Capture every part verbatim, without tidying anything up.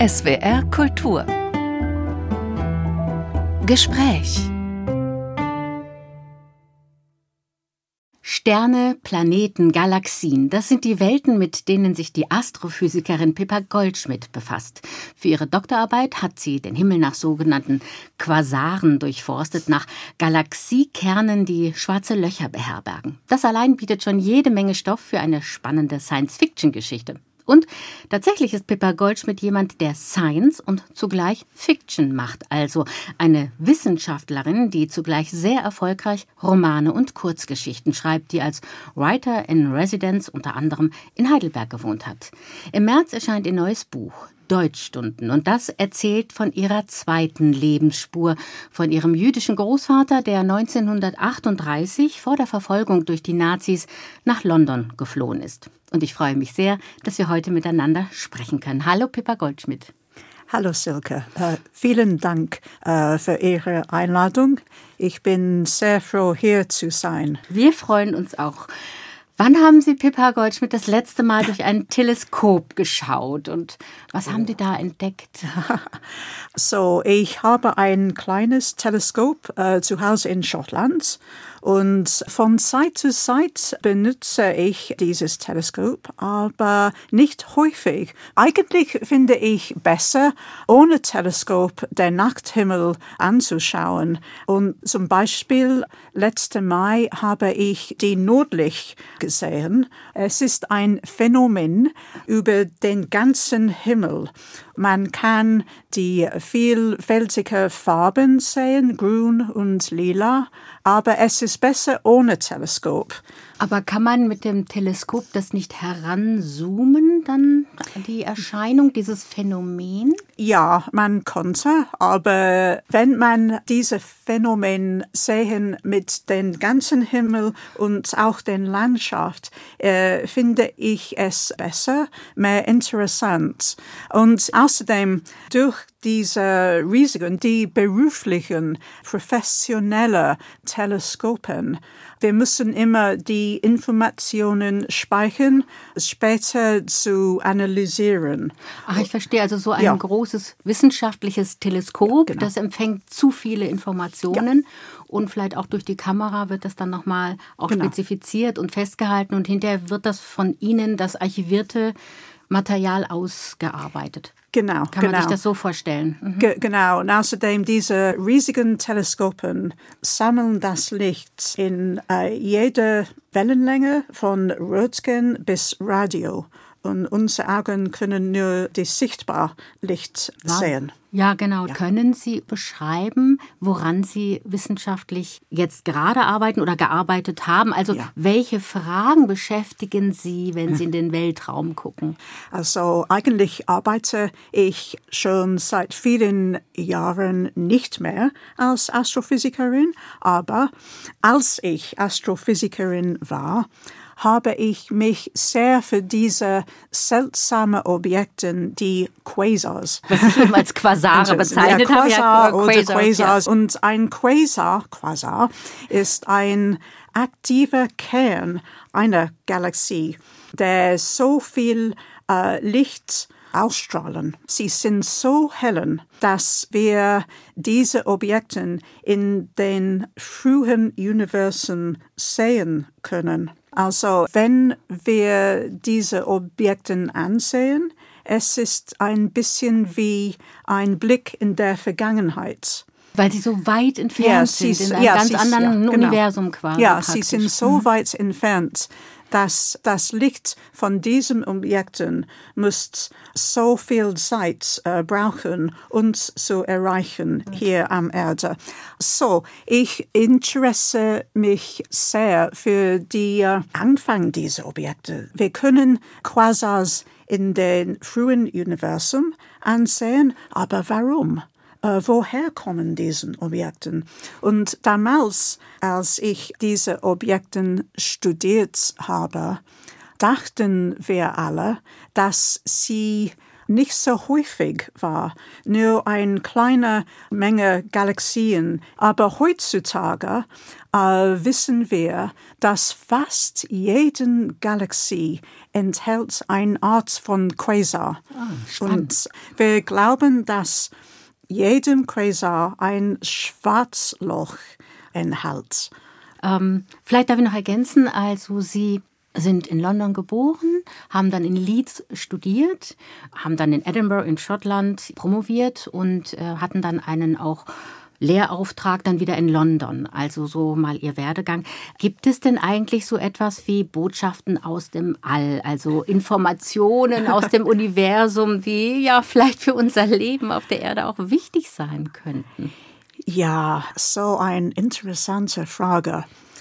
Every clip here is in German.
S W R Kultur Gespräch. Sterne, Planeten, Galaxien, das sind die Welten, mit denen sich die Astrophysikerin Pippa Goldschmidt befasst. Für ihre Doktorarbeit hat sie den Himmel nach sogenannten Quasaren durchforstet, nach Galaxiekernen, die schwarze Löcher beherbergen. Das allein bietet schon jede Menge Stoff für eine spannende Science-Fiction-Geschichte. Und tatsächlich ist Pippa Goldschmidt jemand, der Science und zugleich Fiction macht, also eine Wissenschaftlerin, die zugleich sehr erfolgreich Romane und Kurzgeschichten schreibt, die als Writer in Residence unter anderem in Heidelberg gewohnt hat. Im März erscheint ihr neues Buch Deutschstunden, und das erzählt von ihrer zweiten Lebensspur, von ihrem jüdischen Großvater, der neunzehnhundertachtunddreißig vor der Verfolgung durch die Nazis nach London geflohen ist. Und ich freue mich sehr, dass wir heute miteinander sprechen können. Hallo Pippa Goldschmidt. Hallo Silke, uh, vielen Dank uh, für Ihre Einladung. Ich bin sehr froh, hier zu sein. Wir freuen uns auch. Wann haben Sie, Pippa Goldschmidt, das letzte Mal durch ein Teleskop geschaut und was haben Sie da entdeckt? So, ich habe ein kleines Teleskop äh, zu Hause in Schottland und von Zeit zu Zeit benutze ich dieses Teleskop, aber nicht häufig. Eigentlich finde ich besser, ohne Teleskop den Nachthimmel anzuschauen. Und zum Beispiel letzten Mai habe ich die Nordlicht gesehen. Es ist ein Phänomen über den ganzen Himmel. Man kann die vielfältigen Farben sehen, grün und lila, aber es ist besser ohne Teleskop. Aber kann man mit dem Teleskop das nicht heranzoomen, dann die Erscheinung, dieses Phänomen? Ja, man konnte, aber wenn man dieses Phänomen sehen mit dem ganzen Himmel und auch den Landschaft, äh, finde ich es besser, mehr interessant. Und außerdem durch diese riesigen, die beruflichen, professionellen Teleskopen, wir müssen immer die Informationen speichern, später zu analysieren. Ach, ich verstehe. Also so ein ja. großes wissenschaftliches Teleskop, genau. das empfängt zu viele Informationen. Ja. Und vielleicht auch durch die Kamera wird das dann nochmal auch genau. spezifiziert und festgehalten. Und hinterher wird das von Ihnen, das archivierte Material, ausgearbeitet. Genau, Kann genau. man sich das so vorstellen? Mhm. Ge- genau. Und außerdem diese riesigen Teleskopen sammeln das Licht in äh, jeder Wellenlänge von Röntgen bis Radio. Und unsere Augen können nur das sichtbare Licht wow. sehen. Ja, genau. Ja. Können Sie beschreiben, woran Sie wissenschaftlich jetzt gerade arbeiten oder gearbeitet haben? Also ja. welche Fragen beschäftigen Sie, wenn Sie in den Weltraum gucken? Also eigentlich arbeite ich schon seit vielen Jahren nicht mehr als Astrophysikerin, aber als ich Astrophysikerin war, habe ich mich sehr für diese seltsamen Objekte, die Quasars, was ich eben als Quasare bezeichnet ja, Quasar habe. Ja, oder Quasars, Quasars. Ja. Und ein Quasar, Quasar ist ein aktiver Kern einer Galaxie, der so viel äh, Licht ausstrahlen. Sie sind so hell, dass wir diese Objekte in den frühen Universen sehen können. Also wenn wir diese Objekte ansehen, es ist ein bisschen wie ein Blick in der Vergangenheit. Weil sie so weit entfernt ja, sind, sie, in einem ja, ganz sie, anderen ja, genau. Universum quasi. Ja, praktisch. sie sind so weit entfernt, dass das Licht von diesen Objekten muss so viel Zeit äh, brauchen, uns zu erreichen hier am Erde. So, ich interessiere mich sehr für den äh, Anfang dieser Objekte. Wir können Quasars in den frühen Universum ansehen, aber warum? Uh, woher kommen diese Objekte? Und damals, als ich diese Objekte studiert habe, dachten wir alle, dass sie nicht so häufig war, nur eine kleine Menge Galaxien. Aber heutzutage äh, wissen wir, dass fast jede Galaxie enthält eine Art von Quasar. Oh, und wir glauben, dass jedem Quasar ein Schwarzloch enthält. Ähm, vielleicht darf ich noch ergänzen, also Sie sind in London geboren, haben dann in Leeds studiert, haben dann in Edinburgh in Schottland promoviert und äh, hatten dann einen auch Lehrauftrag dann wieder in London, also so mal Ihr Werdegang. Gibt es denn eigentlich so etwas wie Botschaften aus dem All, also Informationen aus dem Universum, die ja vielleicht für unser Leben auf der Erde auch wichtig sein könnten? Ja, so eine interessante Frage.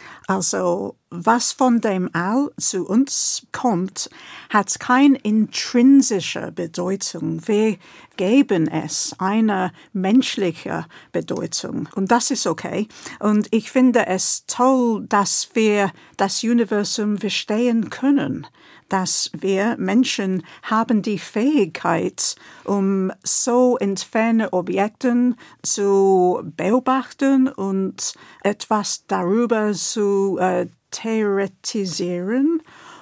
Also, was von dem All zu uns kommt, hat keine intrinsische Bedeutung. Wir geben es eine menschliche Bedeutung. Und das ist okay. Und ich finde es toll, dass wir das Universum verstehen können. Dass wir Menschen haben die Fähigkeit, um so entfernte Objekte zu beobachten und etwas darüber zu äh, theoretisieren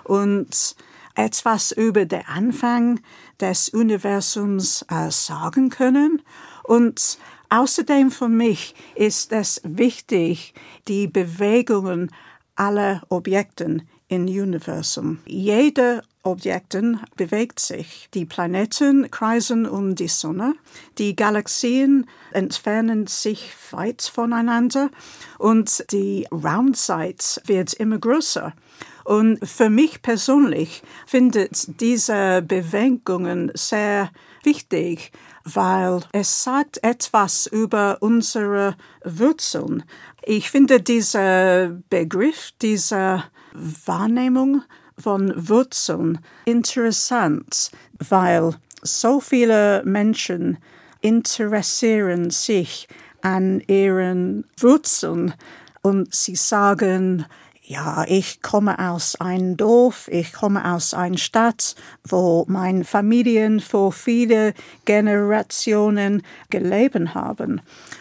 und etwas über den Anfang des Universums äh, sagen können. Und außerdem für mich ist es wichtig, die Bewegungen aller Objekte im Universum. Jede Objekt bewegt sich. Die Planeten kreisen um die Sonne, die Galaxien entfernen sich weit voneinander und die Raumzeit wird immer größer. Und für mich persönlich findet diese Bewegungen sehr wichtig, weil es sagt etwas über unsere Wurzeln. Ich finde dieser Begriff, diese Wahrnehmung von Wurzeln interessant, weil so viele Menschen interessieren sich an ihren Wurzeln und sie sagen, ja, ich komme aus einem Dorf, ich komme aus einer Stadt, wo meine Familien vor viele Generationen gelebt haben.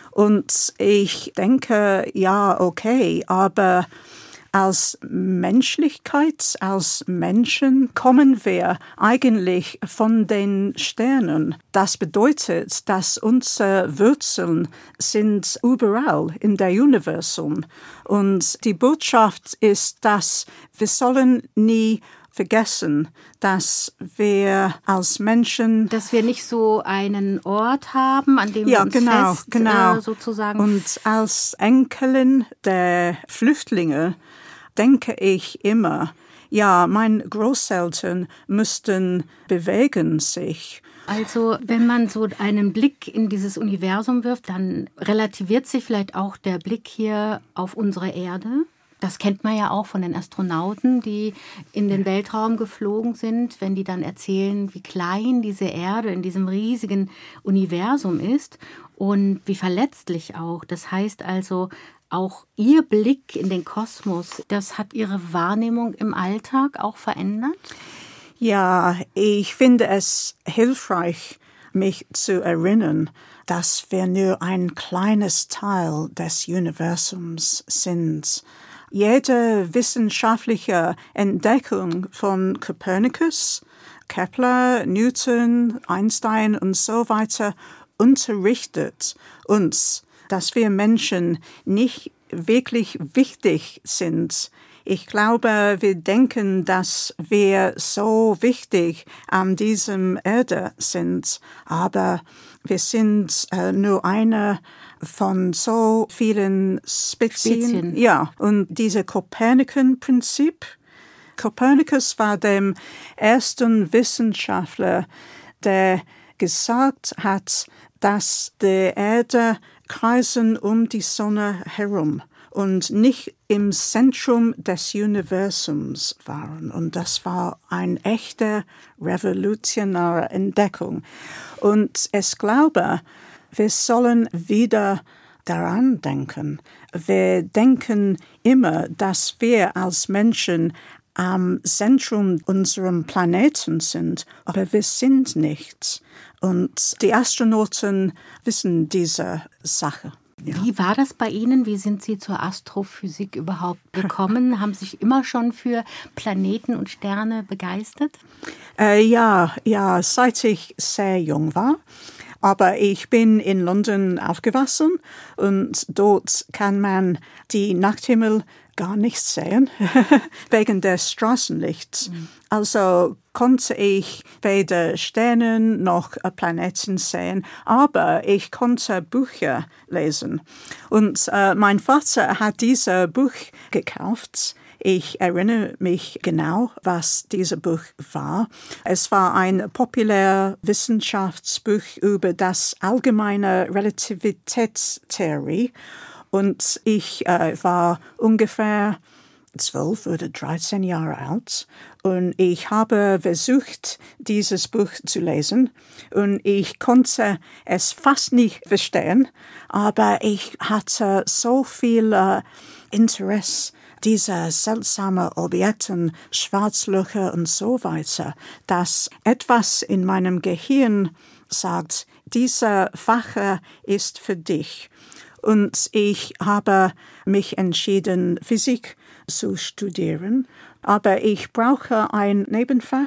Und ich denke, ja, okay, aber als Menschlichkeit, als Menschen kommen wir eigentlich von den Sternen. Das bedeutet, dass unsere Wurzeln sind überall in der Universum. Und die Botschaft ist, dass wir sollen nie vergessen, dass wir als Menschen... Dass wir nicht so einen Ort haben, an dem ja, wir uns genau, fest genau. Äh, sozusagen... Und als Enkelin der Flüchtlinge denke ich immer, ja, meine Großeltern müssten bewegen sich. Also wenn man so einen Blick in dieses Universum wirft, dann relativiert sich vielleicht auch der Blick hier auf unsere Erde. Das kennt man ja auch von den Astronauten, die in den Weltraum geflogen sind, wenn die dann erzählen, wie klein diese Erde in diesem riesigen Universum ist und wie verletzlich auch. Das heißt also, auch Ihr Blick in den Kosmos, das hat Ihre Wahrnehmung im Alltag auch verändert? Ja, ich finde es hilfreich, mich zu erinnern, dass wir nur ein kleines Teil des Universums sind. Jede wissenschaftliche Entdeckung von Kopernikus, Kepler, Newton, Einstein und so weiter unterrichtet uns, dass wir Menschen nicht wirklich wichtig sind. Ich glaube, wir denken, dass wir so wichtig an diesem Erde sind, aber wir sind äh, nur eine von so vielen Spezien. Spezien. Ja, und dieses Koperniken-Prinzip. Kopernikus war der erste Wissenschaftler, der gesagt hat, dass die Erde kreisen um die Sonne herum und nicht im Zentrum des Universums waren. Und das war eine echte revolutionäre Entdeckung. Und ich glaube, wir sollen wieder daran denken. Wir denken immer, dass wir als Menschen am Zentrum unseres Planeten sind, aber wir sind nicht. Und die Astronauten wissen diese Sache. Ja. Wie war das bei Ihnen? Wie sind Sie zur Astrophysik überhaupt gekommen? Haben Sie sich immer schon für Planeten und Sterne begeistert? Äh, ja, ja, seit ich sehr jung war. Aber ich bin in London aufgewachsen und dort kann man die Nachthimmel gar nicht sehen, wegen des Straßenlichts. Mhm. Also konnte ich weder Sterne noch Planeten sehen, aber ich konnte Bücher lesen. Und äh, mein Vater hat dieses Buch gekauft. Ich erinnere mich genau, was dieses Buch war. Es war ein populäres Wissenschaftsbuch über das allgemeine Relativitätstheorie. Und ich äh, war ungefähr zwölf oder dreizehn Jahre alt und ich habe versucht, dieses Buch zu lesen und ich konnte es fast nicht verstehen, aber ich hatte so viel äh, Interesse diese seltsamen Objekte, Schwarzlöcher und so weiter, dass etwas in meinem Gehirn sagt, diese Fach ist für dich. Und ich habe mich entschieden, Physik zu studieren, aber ich brauche ein Nebenfach.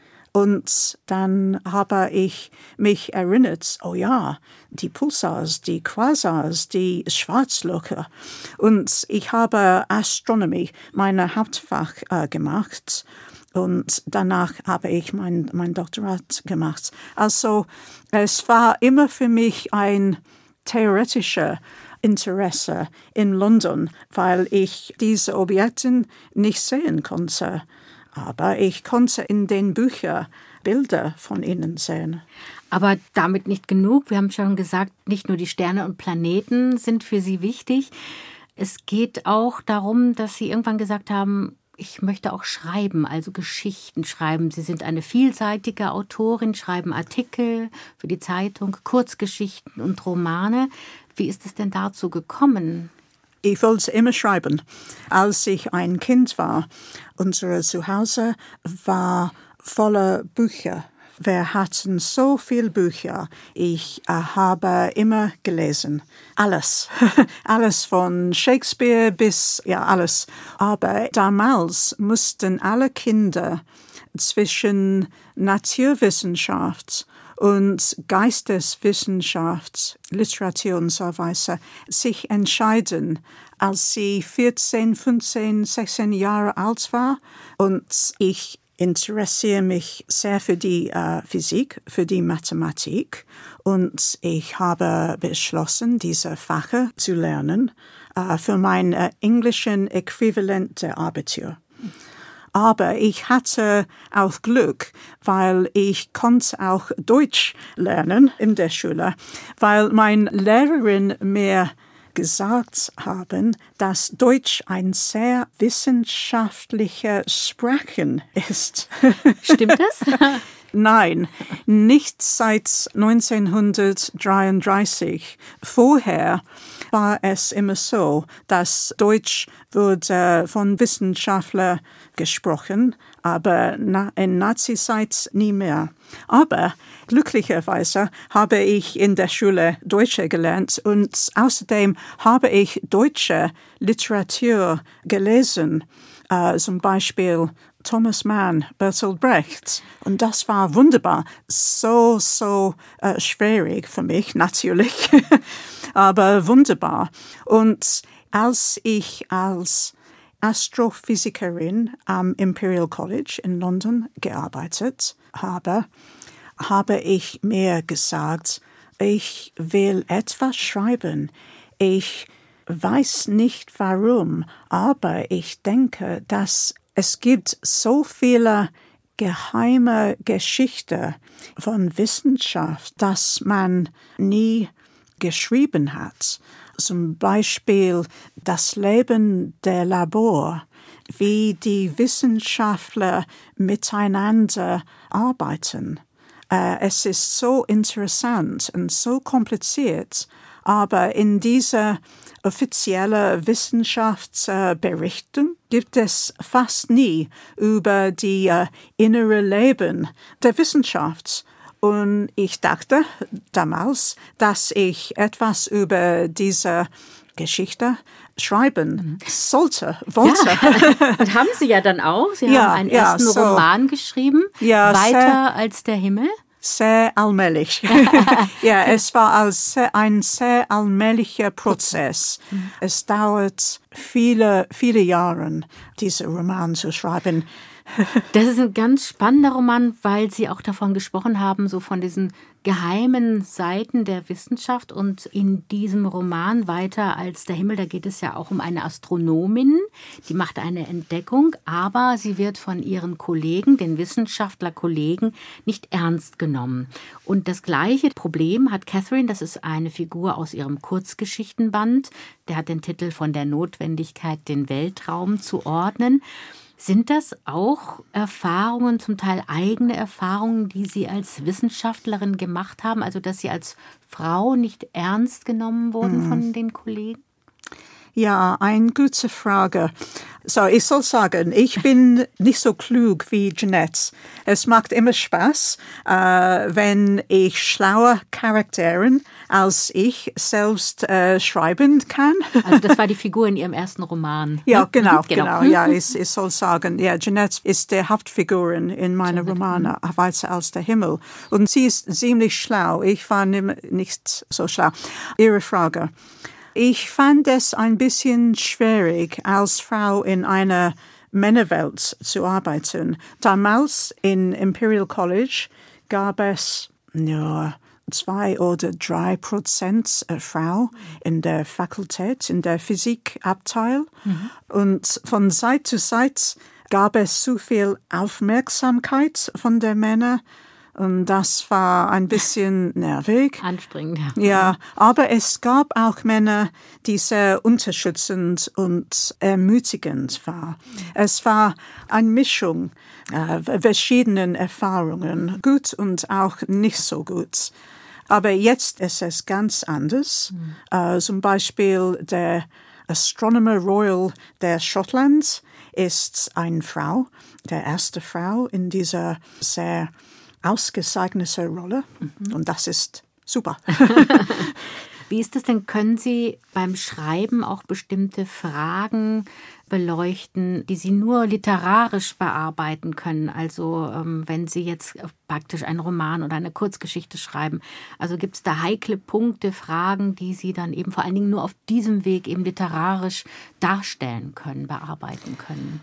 Und dann habe ich mich erinnert, oh ja, die Pulsars, die Quasars, die Schwarzlöcher. Und ich habe Astronomie, mein Hauptfach, äh, gemacht. Und danach habe ich mein, mein Doktorat gemacht. Also es war immer für mich ein theoretischer Interesse in London, weil ich diese Objekte nicht sehen konnte. Aber ich konnte in den Büchern Bilder von ihnen sehen. Aber damit nicht genug. Wir haben schon gesagt, nicht nur die Sterne und Planeten sind für Sie wichtig. Es geht auch darum, dass Sie irgendwann gesagt haben, ich möchte auch schreiben, also Geschichten schreiben. Sie sind eine vielseitige Autorin, schreiben Artikel für die Zeitung, Kurzgeschichten und Romane. Wie ist es denn dazu gekommen? Ich wollte immer schreiben. Als ich ein Kind war, unser Zuhause war voller Bücher. Wir hatten so viele Bücher. Ich äh, habe immer gelesen. Alles. Alles von Shakespeare bis, ja, alles. Aber damals mussten alle Kinder zwischen Naturwissenschaft und Geisteswissenschaft, Literatur und so weiter, sich entscheiden, als sie vierzehn, fünfzehn, sechzehn Jahre alt war. Und ich interessiere mich sehr für die äh, Physik, für die Mathematik. Und ich habe beschlossen, diese Fächer zu lernen äh, für mein äh, englischen Äquivalent der Abitur. Aber ich hatte auch Glück, weil ich konnte auch Deutsch lernen in der Schule, weil meine Lehrerin mir gesagt haben, dass Deutsch ein sehr wissenschaftlicher Sprache ist. Stimmt das? Nein, nicht seit neunzehnhundertdreiunddreißig. Vorher war es immer so, dass Deutsch wurde von Wissenschaftlern gesprochen, aber in Nazizeit nie mehr. Aber glücklicherweise habe ich in der Schule Deutsch gelernt und außerdem habe ich deutsche Literatur gelesen, äh, zum Beispiel Thomas Mann, Bertolt Brecht. Und das war wunderbar. So, so äh, schwierig für mich, natürlich. Aber wunderbar. Und als ich als Astrophysikerin am Imperial College in London gearbeitet habe, habe ich mir gesagt, ich will etwas schreiben. Ich weiß nicht warum, aber ich denke, dass es gibt so viele geheime Geschichten von Wissenschaft, dass man nie geschrieben hat. Zum Beispiel das Leben der Labor, wie die Wissenschaftler miteinander arbeiten. Äh, es ist so interessant und so kompliziert, aber in dieser offiziellen Wissenschaftsberichtung gibt es fast nie über die äh, innere Leben der Wissenschaft. Und ich dachte damals, dass ich etwas über diese Geschichte schreiben sollte, wollte. Ja. Und haben Sie ja dann auch. Sie ja, haben einen ja, ersten so. Roman geschrieben, ja, Weiter sehr, als der Himmel. Sehr allmählich. ja, es war als ein sehr allmählicher Prozess. Mhm. Es dauert viele, viele Jahre, diesen Roman zu schreiben. Das ist ein ganz spannender Roman, weil Sie auch davon gesprochen haben, so von diesen geheimen Seiten der Wissenschaft. Und in diesem Roman Weiter als der Himmel, da geht es ja auch um eine Astronomin, die macht eine Entdeckung, aber sie wird von ihren Kollegen, den Wissenschaftlerkollegen, nicht ernst genommen. Und das gleiche Problem hat Catherine, das ist eine Figur aus ihrem Kurzgeschichtenband, der hat den Titel Von der Notwendigkeit, den Weltraum zu ordnen. Sind das auch Erfahrungen, zum Teil eigene Erfahrungen, die Sie als Wissenschaftlerin gemacht haben? Also, dass Sie als Frau nicht ernst genommen wurden mm. von den Kollegen? Ja, eine gute Frage. So, ich soll sagen, ich bin nicht so klug wie Jeanette. Es macht immer Spaß, äh, wenn ich schlaue Charakteren als ich selbst äh, schreiben kann. Also das war die Figur in Ihrem ersten Roman. Ja, genau, genau. genau. Ja, ich, ich soll sagen, ja, Jeanette ist die Hauptfigurin in meinen Romanen, Weiter als der Himmel. Und sie ist ziemlich schlau. Ich war nicht so schlau. Ihre Frage. Ich fand es ein bisschen schwierig, als Frau in einer Männerwelt zu arbeiten. Damals in Imperial College gab es nur zwei oder drei Prozent Frau in der Fakultät, in der Physikabteil. Mhm. Und von Zeit zu Zeit gab es zu viel Aufmerksamkeit von den Männern. Und das war ein bisschen nervig. Anstrengend. Ja. Ja, aber es gab auch Männer, die sehr unterstützend und ermutigend waren. Es war eine Mischung äh, verschiedenen Erfahrungen, gut und auch nicht so gut. Aber jetzt ist es ganz anders. Mhm. Äh, zum Beispiel der Astronomer Royal der Schottland ist eine Frau, der erste Frau in dieser sehr ausgezeichnete Rolle. Mhm. Und das ist super. Wie ist es denn? Können Sie beim Schreiben auch bestimmte Fragen beleuchten, die Sie nur literarisch bearbeiten können? Also ähm, wenn Sie jetzt praktisch einen Roman oder eine Kurzgeschichte schreiben. Also gibt es da heikle Punkte, Fragen, die Sie dann eben vor allen Dingen nur auf diesem Weg eben literarisch darstellen können, bearbeiten können?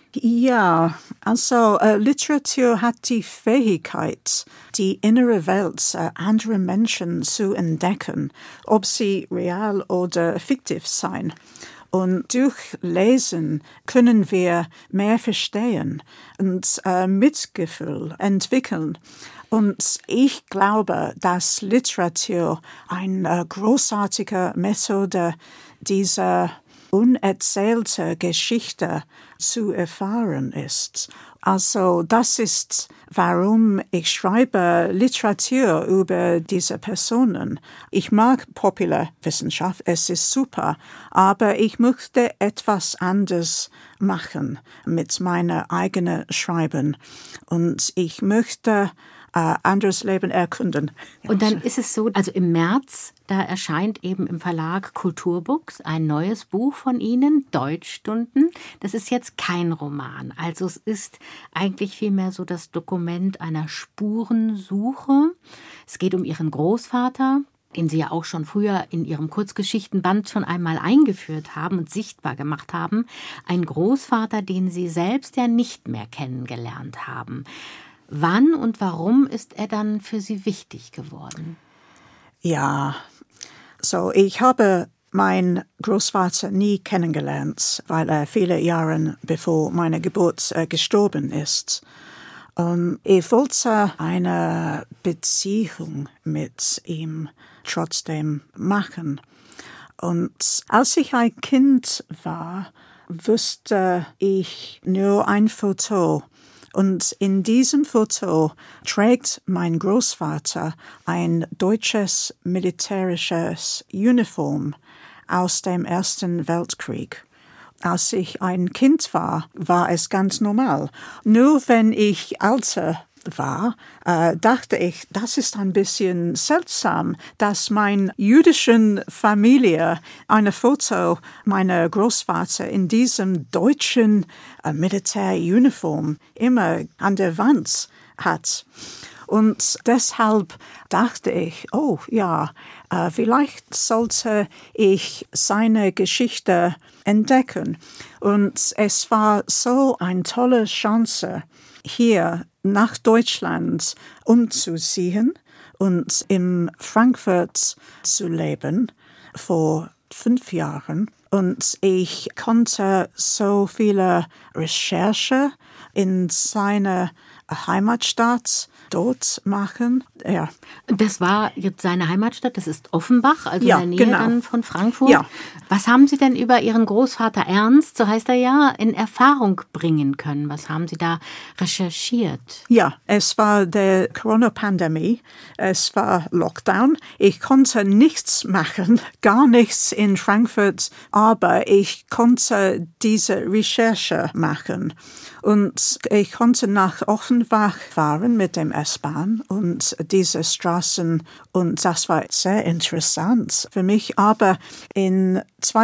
Ja, also äh, Literatur hat die Fähigkeit, die innere Welt äh, anderer Menschen zu entdecken, ob sie real oder fiktiv sein. Und durch Lesen können wir mehr verstehen und äh, Mitgefühl entwickeln. Und ich glaube, dass Literatur eine großartige Methode dieser unerzählte Geschichte zu erfahren ist. Also das ist, warum ich schreibe Literatur über diese Personen. Ich mag Popularwissenschaft, es ist super, aber ich möchte etwas anderes machen mit meiner eigenen Schreiben. Und ich möchte Uh, anderes Leben erkunden. Und dann ist es so, also im März, da erscheint eben im Verlag Kulturbooks ein neues Buch von Ihnen, Deutschstunden. Das ist jetzt kein Roman. Also es ist eigentlich vielmehr so das Dokument einer Spurensuche. Es geht um Ihren Großvater, den Sie ja auch schon früher in Ihrem Kurzgeschichtenband schon einmal eingeführt haben und sichtbar gemacht haben. Ein Großvater, den Sie selbst ja nicht mehr kennengelernt haben. Wann und warum ist er dann für Sie wichtig geworden? Ja, so ich habe meinen Großvater nie kennengelernt, weil er viele Jahre bevor meine Geburt äh, gestorben ist. Um, ich wollte eine Beziehung mit ihm trotzdem machen. Und als ich ein Kind war, wusste ich nur ein Foto Und in diesem Foto trägt mein Großvater ein deutsches militärisches Uniform aus dem Ersten Weltkrieg. Als ich ein Kind war, war es ganz normal. Nur wenn ich älter war, äh, dachte ich, das ist ein bisschen seltsam, dass meine jüdischen Familie ein Foto meiner Großvater in diesem deutschen äh, Militäruniform immer an der Wand hat. Und deshalb dachte ich, oh ja, äh, vielleicht sollte ich seine Geschichte entdecken. Und es war so eine tolle Chance, hier nach Deutschland umzuziehen und in Frankfurt zu leben vor fünf Jahren. Und ich konnte so viele Recherche in seiner Heimatstadt dort machen. Ja. Das war jetzt seine Heimatstadt, das ist Offenbach, also ja, in der Nähe genau. dann von Frankfurt. Ja. Was haben Sie denn über Ihren Großvater Ernst, so heißt er ja, in Erfahrung bringen können? Was haben Sie da recherchiert? Ja, es war der Corona-Pandemie, es war Lockdown. Ich konnte nichts machen, gar nichts in Frankfurt, aber ich konnte diese Recherche machen. Und ich konnte nach Offenbach fahren mit dem S-Bahn und diese Straßen. Und das war sehr interessant für mich. Aber in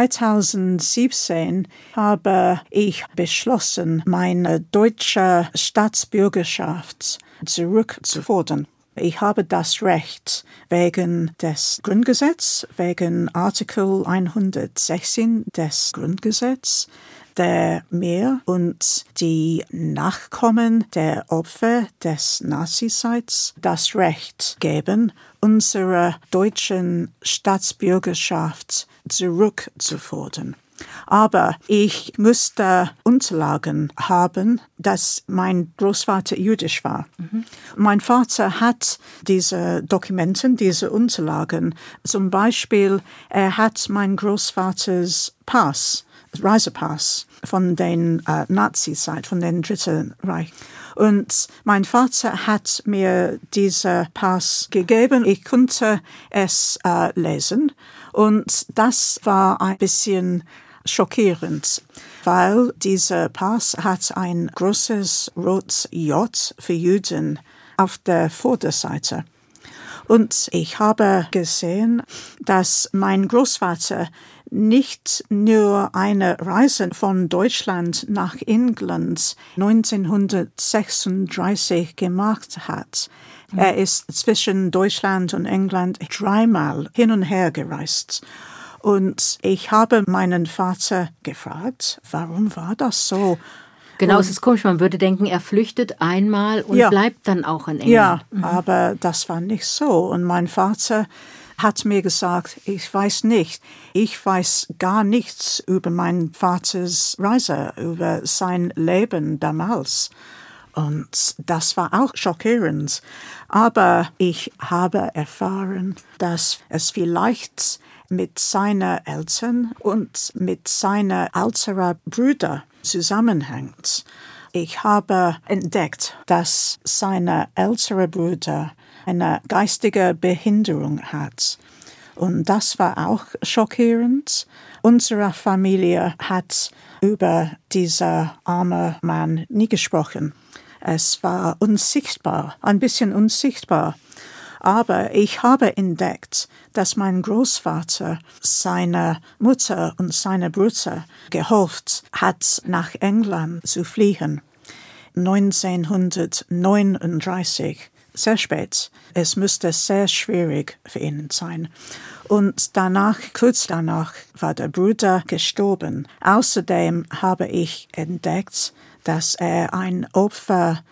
zweitausendsiebzehn habe ich beschlossen, meine deutsche Staatsbürgerschaft zurückzufordern. Ich habe das Recht wegen des Grundgesetzes, wegen Artikel hundertsechzehn des Grundgesetzes, der mir und die Nachkommen der Opfer des Nazizeits das Recht geben, unsere deutschen Staatsbürgerschaft zurückzufordern. Aber ich musste Unterlagen haben, dass mein Großvater jüdisch war. Mhm. Mein Vater hat diese Dokumente, diese Unterlagen. Zum Beispiel, er hat mein Großvaters Pass, Reisepass von den äh, Nazi-Zeit, von den Dritten Reich. Und mein Vater hat mir diesen Pass gegeben. Ich konnte es äh, lesen. Und das war ein bisschen schockierend, weil dieser Pass hat ein großes rotes J für Juden auf der Vorderseite. Und ich habe gesehen, dass mein Großvater nicht nur eine Reise von Deutschland nach England neunzehnhundertsechsunddreißig gemacht hat. Mhm. Er ist zwischen Deutschland und England dreimal hin und her gereist. Und ich habe meinen Vater gefragt, warum war das so? Genau, und es ist komisch, man würde denken, er flüchtet einmal und ja, bleibt dann auch in England. Ja, mhm. aber das war nicht so. Und mein Vater hat mir gesagt, ich weiß nicht, ich weiß gar nichts über meinen Vaters Reise, über sein Leben damals. Und das war auch schockierend. Aber ich habe erfahren, dass es vielleicht mit seinen Eltern und mit seinen älteren Brüdern zusammenhängt. Ich habe entdeckt, dass seine ältere Bruder eine geistige Behinderung hat. Und das war auch schockierend. Unsere Familie hat über diesen armen Mann nie gesprochen. Es war unsichtbar, ein bisschen unsichtbar. Aber ich habe entdeckt, dass mein Großvater seiner Mutter und seiner Brüder geholfen hat, nach England zu fliehen. neunzehnhundertneununddreißig, sehr spät. Es musste sehr schwierig für ihn sein. Und danach, kurz danach, war der Bruder gestorben. Außerdem habe ich entdeckt, dass er ein Opfer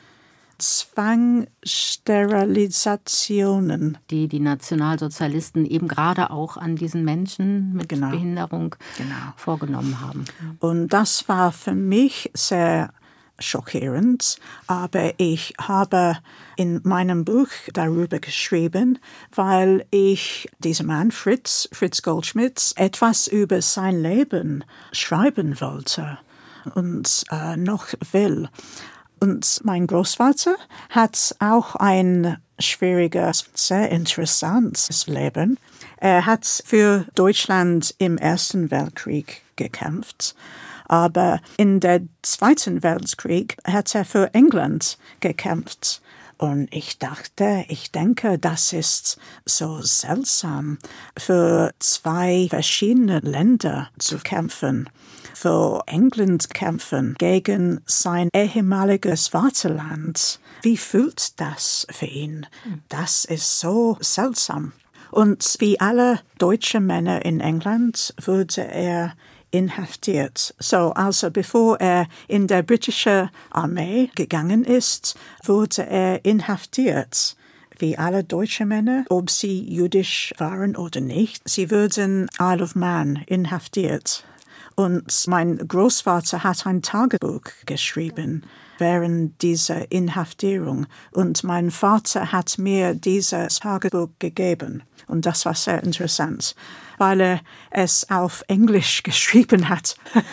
Zwangssterilisationen, die die Nationalsozialisten eben gerade auch an diesen Menschen mit genau. Behinderung genau. vorgenommen haben. Und das war für mich sehr schockierend, aber ich habe in meinem Buch darüber geschrieben, weil ich diesem Mann, Fritz, Fritz Goldschmidt, etwas über sein Leben schreiben wollte und äh, noch will. Und mein Großvater hat auch ein schwieriges, sehr interessantes Leben. Er hat für Deutschland im Ersten Weltkrieg gekämpft, aber in der Zweiten Weltkrieg hat er für England gekämpft. Und ich dachte, ich denke, das ist so seltsam, für zwei verschiedene Länder zu kämpfen. Für England kämpfen gegen sein ehemaliges Vaterland. Wie fühlt das für ihn? Das ist so seltsam. Und wie alle deutschen Männer in England wurde er inhaftiert. So, also bevor er in der britischen Armee gegangen ist, wurde er inhaftiert. Wie alle deutschen Männer, ob sie jüdisch waren oder nicht, sie wurden Isle of Man inhaftiert. Und mein Großvater hat ein Tagebuch geschrieben während dieser Inhaftierung. Und mein Vater hat mir dieses Tagebuch gegeben. Und das war sehr interessant, weil er es auf Englisch geschrieben hat.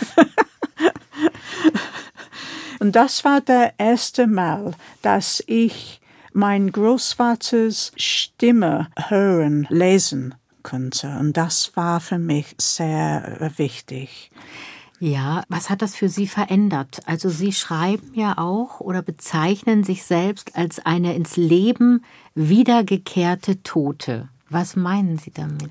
Und das war der erste Mal, dass ich mein Großvaters Stimme hören, lesen konnte. Und das war für mich sehr wichtig. Ja, was hat das für Sie verändert? Also Sie schreiben ja auch oder bezeichnen sich selbst als eine ins Leben wiedergekehrte Tote. Was meinen Sie damit?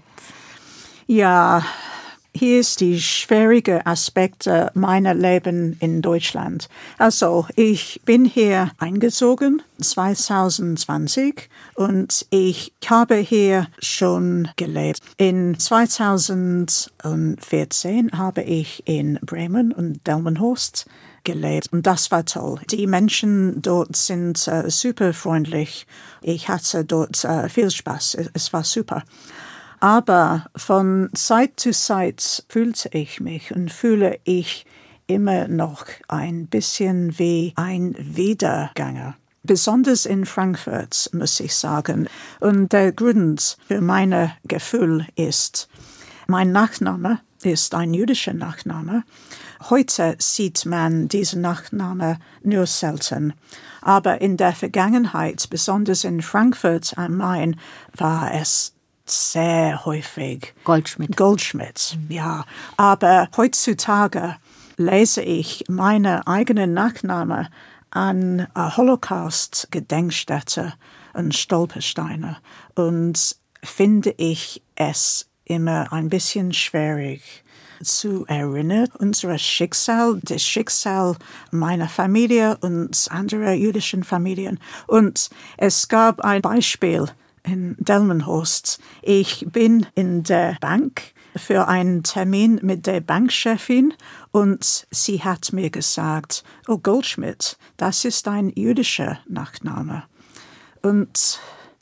Ja, hier ist die schwierige Aspekte meiner Leben in Deutschland. Also, ich bin hier eingezogen zwanzig zwanzig und ich habe hier schon gelebt. In zwanzig vierzehn habe ich in Bremen und Delmenhorst gelebt und das war toll. Die Menschen dort sind äh, super freundlich. Ich hatte dort äh, viel Spaß. Es war super. Aber von Zeit zu Zeit fühlte ich mich und fühle ich immer noch ein bisschen wie ein Wiedergänger. Besonders in Frankfurt, muss ich sagen. Und der Grund für mein Gefühl ist, mein Nachname ist ein jüdischer Nachname. Heute sieht man diesen Nachname nur selten. Aber in der Vergangenheit, besonders in Frankfurt am Main, war es sehr häufig. Goldschmidt. Goldschmidt, ja. Aber heutzutage lese ich meine eigenen Nachname an Holocaust-Gedenkstätte und Stolpersteine und finde ich es immer ein bisschen schwierig zu erinnern. Unser Schicksal, das Schicksal meiner Familie und anderer jüdischen Familien. Und es gab ein Beispiel in Delmenhorst. Ich bin in der Bank für einen Termin mit der Bankchefin und sie hat mir gesagt, oh Goldschmidt, das ist ein jüdischer Nachname. Und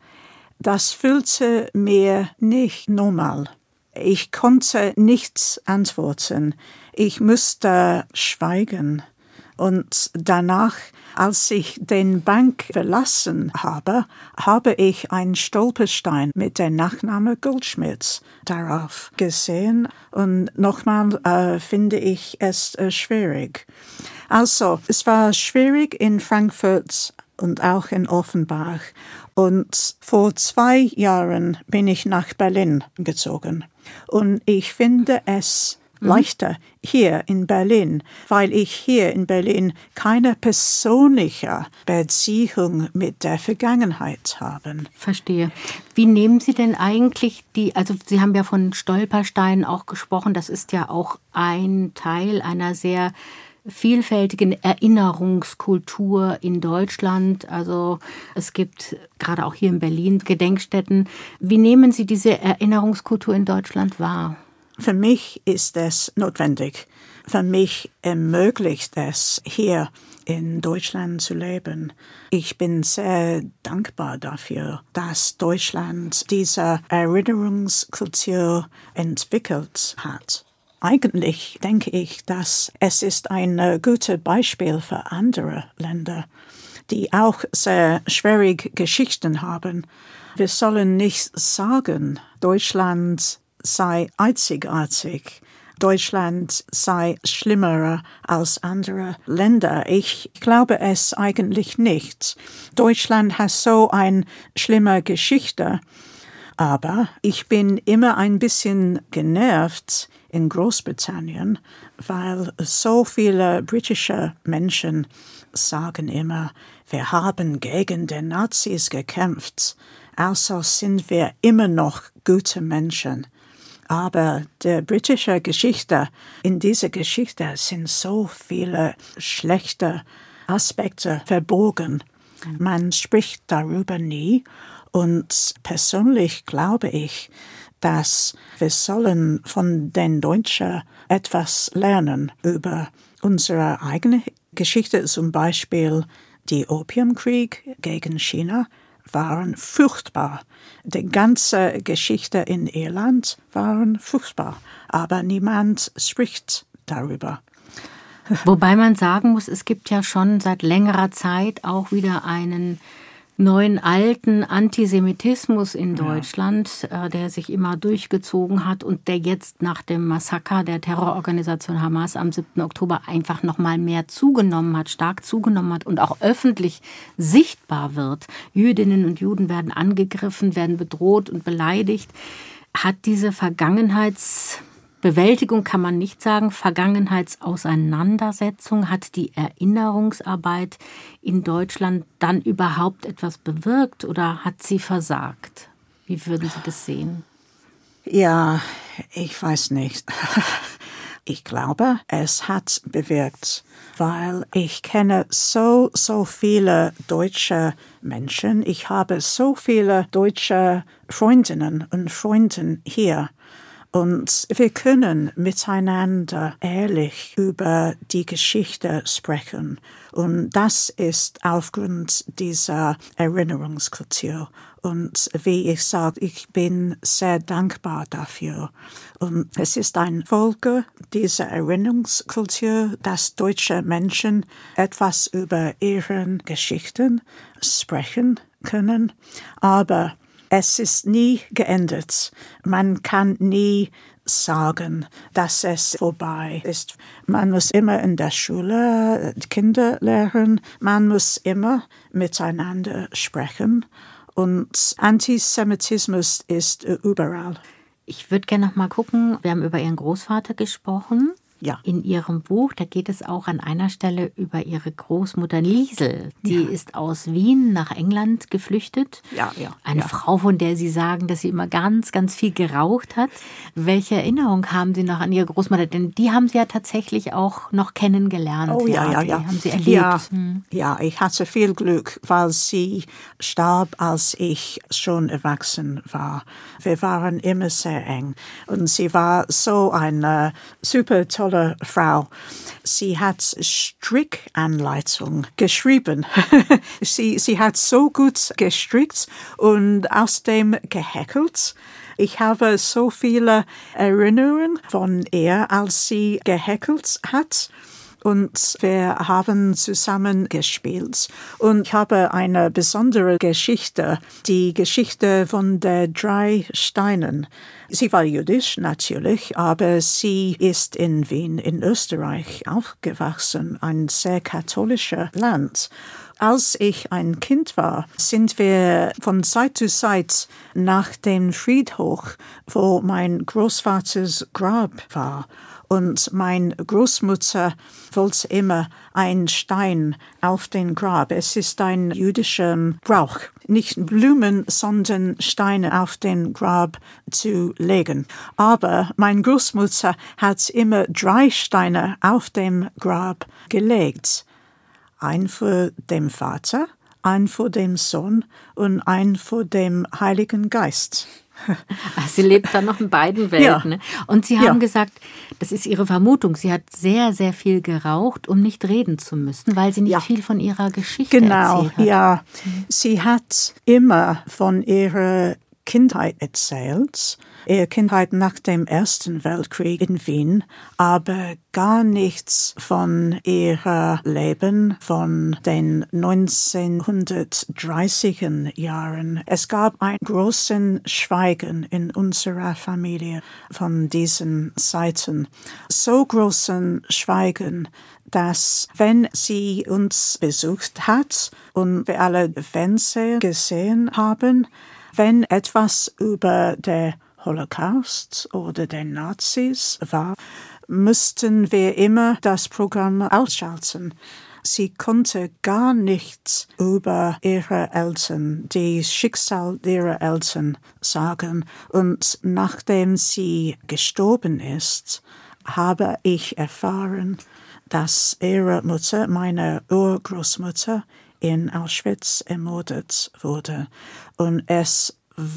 das fühlte mir nicht normal. Ich konnte nichts antworten. Ich musste schweigen. Und danach, als ich den Bank verlassen habe, habe ich einen Stolperstein mit dem Nachname Goldschmidt darauf gesehen. Und nochmal äh, finde ich es äh, schwierig. Also, es war schwierig in Frankfurt und auch in Offenbach. Und vor zwei Jahren bin ich nach Berlin gezogen. Und ich finde es leichter hier in Berlin, weil ich hier in Berlin keine persönliche Beziehung mit der Vergangenheit habe. Verstehe. Wie nehmen Sie denn eigentlich die, also Sie haben ja von Stolpersteinen auch gesprochen, das ist ja auch ein Teil einer sehr vielfältigen Erinnerungskultur in Deutschland. Also es gibt gerade auch hier in Berlin Gedenkstätten. Wie nehmen Sie diese Erinnerungskultur in Deutschland wahr? Für mich ist es notwendig. Für mich ermöglicht es, hier in Deutschland zu leben. Ich bin sehr dankbar dafür, dass Deutschland diese Erinnerungskultur entwickelt hat. Eigentlich denke ich, dass es ist ein gutes Beispiel für andere Länder, die auch sehr schwierige Geschichten haben. Wir sollen nicht sagen, Deutschland sei einzigartig, Deutschland sei schlimmer als andere Länder. Ich glaube es eigentlich nicht. Deutschland hat so eine schlimme Geschichte. Aber ich bin immer ein bisschen genervt in Großbritannien, weil so viele britische Menschen sagen immer, wir haben gegen die Nazis gekämpft, also sind wir immer noch gute Menschen. Aber die britische Geschichte, in dieser Geschichte sind so viele schlechte Aspekte verborgen. Man spricht darüber nie. Und persönlich glaube ich, dass wir sollen von den Deutschen etwas lernen über unsere eigene Geschichte. Zum Beispiel die Opiumkrieg gegen China waren furchtbar. Die ganze Geschichte in Irland waren furchtbar. Aber niemand spricht darüber. Wobei man sagen muss, es gibt ja schon seit längerer Zeit auch wieder einen neuen alten Antisemitismus in Deutschland, ja. äh, der sich immer durchgezogen hat und der jetzt nach dem Massaker der Terrororganisation Hamas am siebten Oktober einfach noch mal mehr zugenommen hat, stark zugenommen hat und auch öffentlich sichtbar wird. Jüdinnen und Juden werden angegriffen, werden bedroht und beleidigt. Hat diese Vergangenheits Bewältigung kann man nicht sagen, Vergangenheitsauseinandersetzung, hat die Erinnerungsarbeit in Deutschland dann überhaupt etwas bewirkt oder hat sie versagt? Wie würden Sie das sehen? Ja, ich weiß nicht. Ich glaube, es hat bewirkt, weil ich kenne so, so viele deutsche Menschen. Ich habe so viele deutsche Freundinnen und Freunde hier. Und wir können miteinander ehrlich über die Geschichte sprechen. Und das ist aufgrund dieser Erinnerungskultur. Und wie ich sage, ich bin sehr dankbar dafür. Und es ist eine Folge dieser Erinnerungskultur, dass deutsche Menschen etwas über ihre Geschichten sprechen können. Aber es ist nie geändert. Man kann nie sagen, dass es vorbei ist. Man muss immer in der Schule Kinder lehren. Man muss immer miteinander sprechen. Und Antisemitismus ist überall. Ich würde gerne noch mal gucken. Wir haben über Ihren Großvater gesprochen. Ja. In Ihrem Buch, da geht es auch an einer Stelle über Ihre Großmutter Liesel. Die ja. ist aus Wien nach England geflüchtet. Ja, ja. Eine ja. Frau, von der Sie sagen, dass sie immer ganz, ganz viel geraucht hat. Welche Erinnerung haben Sie noch an Ihre Großmutter? Denn die haben Sie ja tatsächlich auch noch kennengelernt. Oh ja, ja, ja. ja. Die haben Sie erlebt. Ja, hm. ja, ich hatte viel Glück, weil sie starb, als ich schon erwachsen war. Wir waren immer sehr eng. Und sie war so eine super tolle Frau. Sie hat Strickanleitung geschrieben. sie, sie hat so gut gestrickt und außerdem gehäkelt. Ich habe so viele Erinnerungen von ihr, als sie gehäkelt hat. Und wir haben zusammen gespielt. Und ich habe eine besondere Geschichte, die Geschichte von den drei Steinen. Sie war jüdisch natürlich, aber sie ist in Wien in Österreich aufgewachsen, ein sehr katholisches Land. Als ich ein Kind war, sind wir von Zeit zu Zeit nach dem Friedhof, wo mein Großvaters Grab war. Und meine Großmutter wollte immer einen Stein auf den Grab. Es ist ein jüdischer Brauch, nicht Blumen, sondern Steine auf den Grab zu legen. Aber meine Großmutter hat immer drei Steine auf dem Grab gelegt. Ein für den Vater, ein für den Sohn und ein für den Heiligen Geist. Sie lebt dann noch in beiden Welten. Ja. Ne? Und Sie haben ja. gesagt, das ist Ihre Vermutung, sie hat sehr, sehr viel geraucht, um nicht reden zu müssen, weil sie nicht ja. viel von ihrer Geschichte genau, erzählt hat. Genau, ja. Sie hat immer von ihrer Kindheit erzählt, ihre Kindheit nach dem Ersten Weltkrieg in Wien, aber gar nichts von ihrem Leben von den neunzehnhundertdreißiger Jahren. Es gab ein großes Schweigen in unserer Familie von diesen Zeiten. So großen Schweigen, dass wenn sie uns besucht hat und wir alle Fernsehen gesehen haben, wenn etwas über den Holocaust oder den Nazis war, mussten wir immer das Programm ausschalten. Sie konnte gar nichts über ihre Eltern, das Schicksal ihrer Eltern sagen. Und nachdem sie gestorben ist, habe ich erfahren, dass ihre Mutter, meine Urgroßmutter, in Auschwitz ermordet wurde. Und es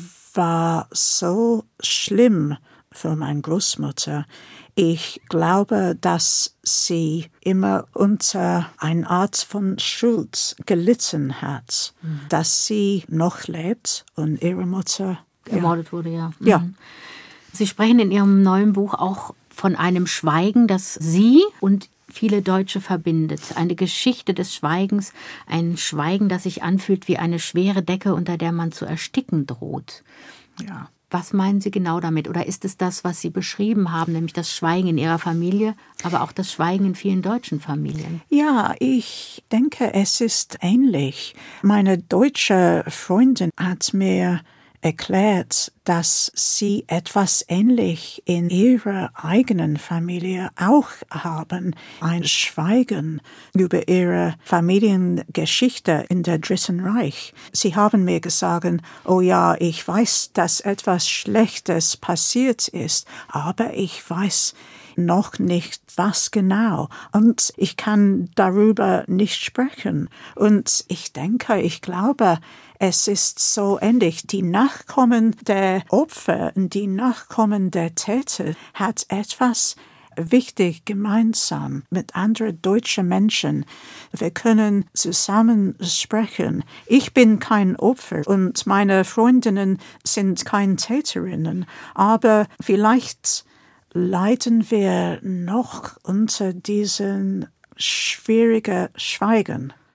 war so schlimm für meine Großmutter. Ich glaube, dass sie immer unter einer Art von Schuld gelitten hat, mhm. dass sie noch lebt und ihre Mutter ermordet ja. wurde, ja. Mhm. Ja. Sie sprechen in Ihrem neuen Buch auch von einem Schweigen, das Sie und viele Deutsche verbindet. Eine Geschichte des Schweigens, ein Schweigen, das sich anfühlt wie eine schwere Decke, unter der man zu ersticken droht. Ja. Was meinen Sie genau damit? Oder ist es das, was Sie beschrieben haben, nämlich das Schweigen in Ihrer Familie, aber auch das Schweigen in vielen deutschen Familien? Ja, ich denke, es ist ähnlich. Meine deutsche Freundin hat mir erklärt, dass sie etwas ähnlich in ihrer eigenen Familie auch haben. Ein Schweigen über ihre Familiengeschichte in der Dritten Reich. Sie haben mir gesagt, oh ja, ich weiß, dass etwas Schlechtes passiert ist, aber ich weiß noch nicht, was genau. Und ich kann darüber nicht sprechen. Und ich denke, ich glaube, es ist so ähnlich. Die Nachkommen der Opfer und die Nachkommen der Täter hat etwas wichtig gemeinsam mit anderen deutschen Menschen. Wir können zusammen sprechen. Ich bin kein Opfer und meine Freundinnen sind keine Täterinnen, aber vielleicht leiden wir noch unter diesem schwierigen Schweigen.